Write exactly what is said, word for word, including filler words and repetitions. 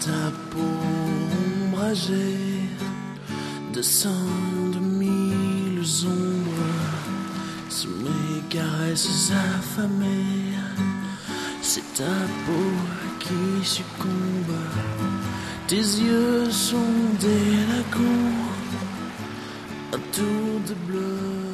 ta peau ombragée de cent de mille ombres, sous mes caresses affamées, c'est ta peau qui succombe. Tes yeux sont des lacons, un tour de bleu.